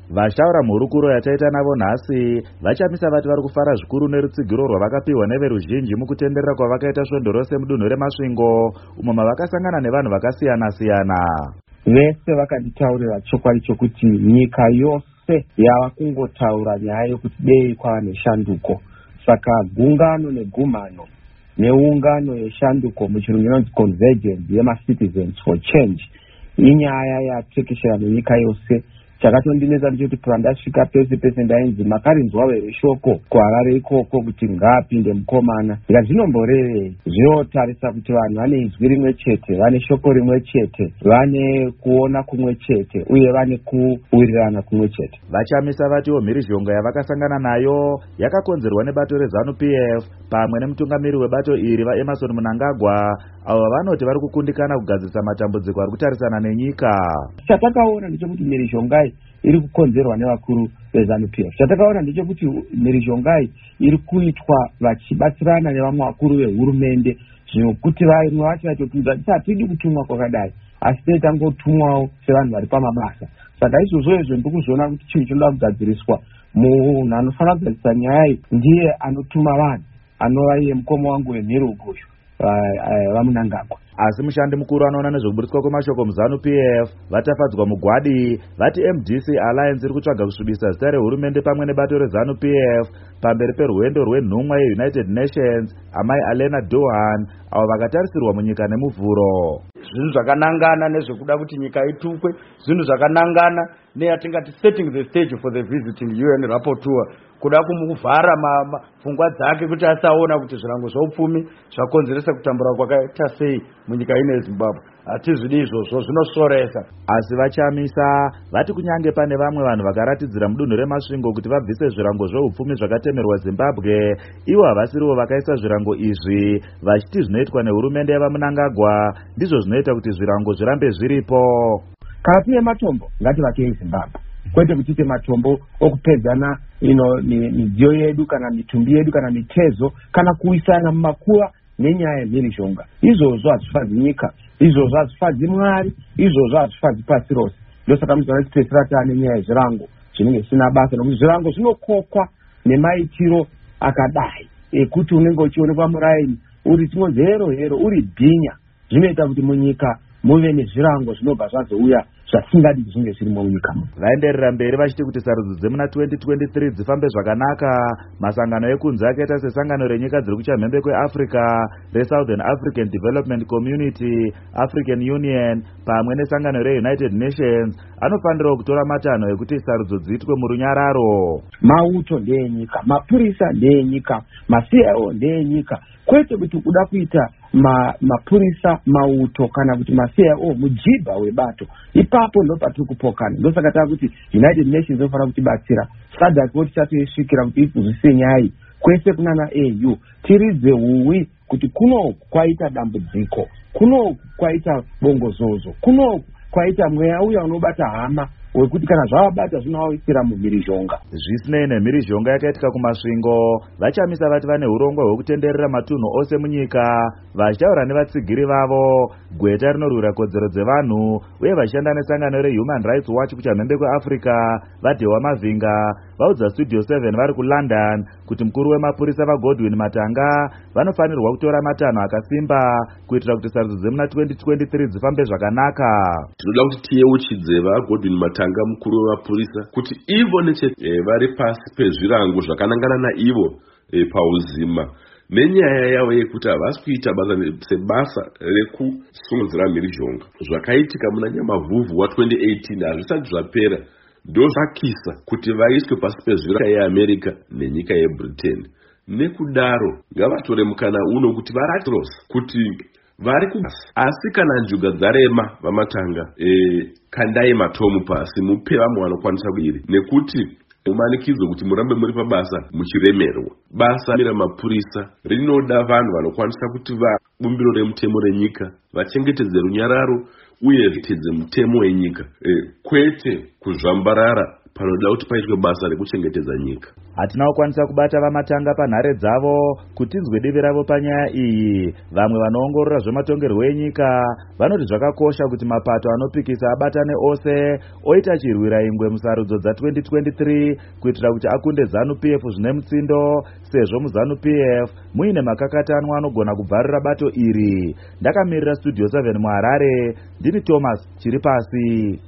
Vashaura mhurukuro yataita navo nhasi vachamisa vati vari kufara zvikuru nerutsigiro rwavakapiwa neveruzhinji mukutenderera kwavakaita svondo rose mudunhu remasvingo umo mavakasangana nevanhu vakasiyana-siyana. Vese vakanditaurira chokwadi chokuti nyika yose yava kungotaura nyaya yokuti dei kwava neshanduko. Saka gungano negumhano neungano yeshanduko muchirungu inonzi convergence yemacitizens for change inyaya yatekeshera nenyika yose. Chakatondinetsa ndechoti pandasvika pese ndainzi makarinzwawo here shoko kuHarare ikoko kuti ngaapinde mukomana. Ndikati zvinomborevei? Zvinotarisa kuti vanhu vane izwi rimwe chete, vane shoko rimwe chete, vane kuona kumwe chete uye vane kuwirirana kumwe chete. Vachamisa vatiwo mhirizhonga yavakasangana nayo yakakonzerwa nebato reZANU-PF pamwe nemutungamiri webato iri vaEmmerson Mnangagwa avo vanoti vari kukundikana kugadzisa matambudziko ari kutarisana nenyika. Chatakaona ndechekuti mhirizhongai iri kukonzerwa nevakuru veZANU-PF. Chatakaona ndechekuti mhirizhongai iri kuitwa vachibatsirana nevamwe vakuru vehurumende, zvinokuti vamwe vacho vatotudza kuti hatidi kutumwa kwakadai asi tei tangotumwawo sevanhu vari pamabasa. Saka izvozvo ndiri kuzoona kuti chinhu chinoda kugadziriswa. Munhu anofanira kugadzisa nyaya iyi ndiye anotuma vanhu, anova iye mukoma wangu wemhirugu uyu vaMnangagwa. Asi mushandi mukuru anoona nezvekuburitswa kwemashoko muZANU-PF vatafadzwa mugwadi vati MDC Alliance iri kutsvaga kusvibisa zita rehurumende pamwe nebato reZANU-PF pamberi perwendo rwenhumwa yeUnited Nations amai Alena Dohan avo vakatarisirwa munyika nemuvhuro. Zvinhu zvakanangana nezvekuda kuti nyika itukwe, zvinhu zvakanangana neyatingati setting the stage for the visiting UN rapporteur, kuda kumuvhara pfungwa dzake kuti asaona kuti zvirango zveupfumi zvakonzeresa kutambura kwakaita sei munyika ine yeZimbabwe. Hatizvidi izvozvo, zvinosoresa. Asi vachamisa vati kunyange pane vamwe vanhu vakaratidzira mudunhu remasvingo kuti vabvise zvirango zveupfumi zvakatemerwa Zimbabwe, ivo havasirivo vakaisa zvirango izvi, vachiti zvinoitwa nehurumende yavaMnangagwa ndizvo zvinoita kuti zvirango zvirambe zviripo. Kana tine matombo ngativakei Zimbabwe, kwete kuchite matombo okupedzana midziyo yedu kana mitumbi yedu kana mitezo kana kuisana mumakuva nenyaya yemhirizhonga. Izvozvo hazvifadzi nyika, izvozvo hazvifadzi Mwari, izvozvo hazvifadzi pasi rose. Ndosaka muzoona tichipedzisira taane nyaya yezvirango zvinenge zvisina basa, nokuti zvirango zvinokokwa nemaitiro akadai ekuti unenge uchionekwa muraini uri chinonzi hero uri bhinya. Zvinoita kuti munyika muve nezvirango zvinobva zvazouya zvatingadi zvinge zvirimo munyika. Vaenderera mberi vachiti kuti sarudzo dzemuna 2023 dzifambe zvakanaka, masangano ekunze akaita sesangano renyika dziri kuchamhembe kweAfrica reSouthern African Development Community, African Union pamwe nesangano reUnited Nations anofanirawo kutora matanho ekuti sarudzo dziitwe murunyararo. Mauto ndeyenyika, mapurisa ndeyenyika, maCIO ndeyenyika, kwete kuti kuda kuita mapurisa mauto kana kuti maCIO mujibha webato. Ipapo ndo patiri kupokana. Ndosaka takuti United Nations inofanira kutibatsira. SADC kuti chatoisvikira kuti ipuzise nyaya iyi kwese kunana AU, tiridze huwi kuti kunoku kwaita dambudziko, kunoku kwaita bongozozo, kunoku kwaita mweya uya unobata hama wekuti kana zvavabata zvinovaisira mumhirizhonga. Zvisinei nemhirizhonga yakaitika kumasvingo, vachamisa vati vane urongwa hwekutenderera matunhu ose munyika, vachitaura nevatsigiri vavo, gweta rinorwira kodzero dzevanhu uye vachishanda nesangano reHuman Rights Watch kuchamhembe kweAfrica vaDhewa Mavhinga vaudza Studio 7 vari kuLondon kuti mukuru wemapurisa vaGodwin Matanga vanofanirwa kutora matanho akasimba kuitira kuti sarudzo dzemuna 2023 dzifambe zvakanaka. Tinoda kuti tiyeuchidze vaGodwin Matanga mukuru wemapurisa kuti ivo vari pasi pezvirango zvakanangana naivo pauzima nenyaya yavo yekuti havasi kuita sebasa rekusimudzira mhirizhonga. Zvakaitika muna Nyamavhuvhu wa2018 hazvisati zvapera ndozvakisa kuti vaiswe pasi pezvirango yeAmerica nenyika yeBritain. Nekudaro ngavatore mukana uno kuti varatirosa kuti vari kubasa. Asi kana njuga dzarema vaMatanga, kandai matomu pasi mupe vamwe vanokwanisa kuiri, nekuti umanikidzo kuti murambe muri pabasa muchiremerwa. Basa mira mapurisa rinoda vanhu vanokwanisa kuti vabumbiro remutemo renyika vachengetedze runyararo uye vitedze mutemo wenyika, kwete kuzvambarara panoda kuti paitwe basa rekuchengetedza nyika. Hatina kukwanisa kubata vamatanga panhare dzavo kuti tinzwe divi ravo panyaya iyi. Vamwe vanoongorora zvematongerwo enyika vanoti zvakakosha kuti mapato anopikisa abatane ose oita chirwira ingwe musarudzo dza2023 kuitira kuti akunde ZANU-PF zvine mutsindo, sezvo muZANU-PF muine makakatanwa anogona kubvarira bato iri. Ndakamirira Studio 7 muHarare, ndini Thomas Chiripasi.